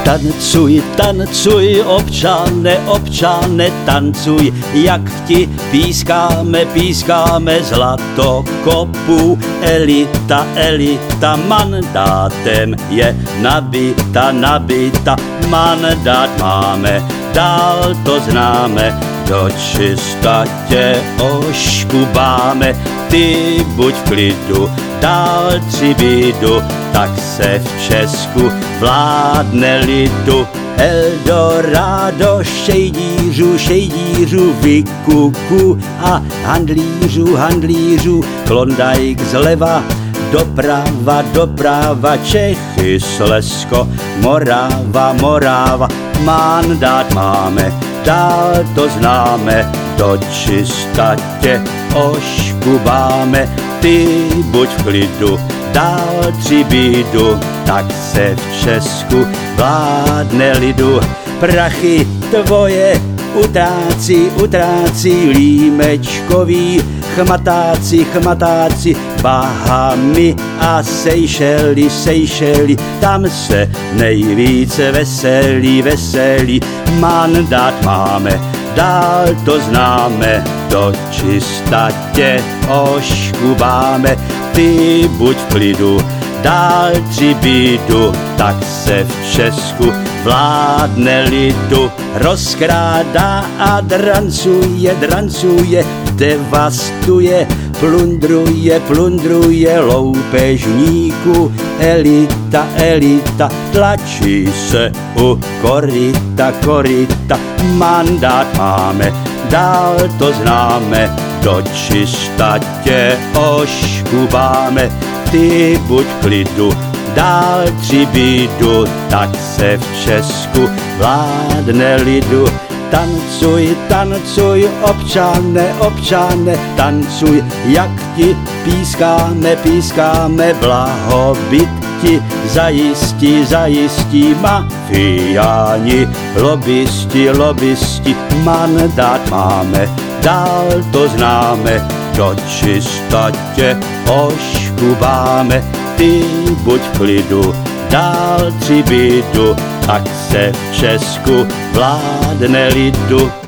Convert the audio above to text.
Tancuj, tancuj, občane, občane, tancuj, jak ti pískáme, pískáme zlatokopu. Elita, elita, mandátem je nabita, nabita, mandát máme, dál to známe, do čista tě oškubáme. Ty buď v klidu, dál přibydu, tak se v Česku vládne lidu. Eldorado, šejdířů, šejdířů, vykuku a handlířů, handlířů, Klondajk zleva, doprava, doprava, Čechy, Slezsko, Morava, Morava, mandát máme, dál to známe, do čista tě oškubáme. Ty buď v klidu, dál přibydu, tak se v Česku vládne lidu. Prachy tvoje utrácí, utrácí Límečkový, chmatáci, chmatáci, Bahamy a Seychely, Seychely, tam se nejvíce veselí, veselí, mandát máme, dál to známe, do čista tě oškubáme. Ty buď v klidu, dál přibydu, tak se v Česku vládne lidu. Rozkrádá a drancuje, drancuje, devastuje, plundruje, plundruje loupežníku. Elita, elita, tlačí se u koryta, koryta, mandát máme, dál to známe, do čista tě oškubáme. Ty buď v klidu, dál přibydu, tak se v Česku vládne lidu. Tancuj, tancuj, občane, občane, tancuj, jak ti pískáme, pískáme, blahobyt ti zajistí, zajistí, mafiáni, lobbysti, lobbysti, mandát máme, dál to známe, do čista tě oškubáme. Ty buď v klidu, dál přibydu, tak se v Česku vládne lidu.